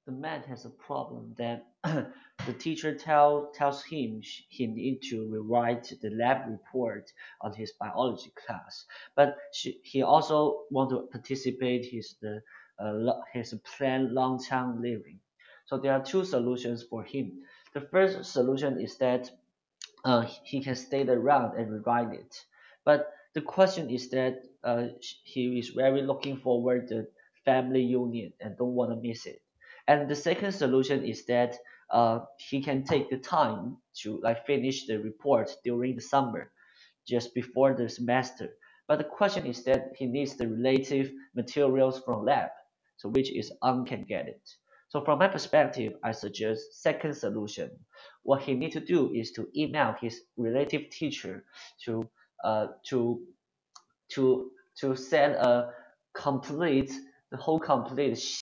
The man has a problem that the teacher tells him he need to rewrite the lab report on his biology class, but he also want to participate his planned long-term living. So there are two solutions for him. The first solution is that he can stay around and rewrite it. But the question is that he is very looking forward to family union and don't want to miss it. And the second solution is that he can take the time to like finish the report during the summer, just before the semester. But the question is that he needs the relative materials from lab, so which is can get it. So from my perspective, I suggest second solution. What he need to do is to email his relative teacher to uh, to to to send a complete the whole complete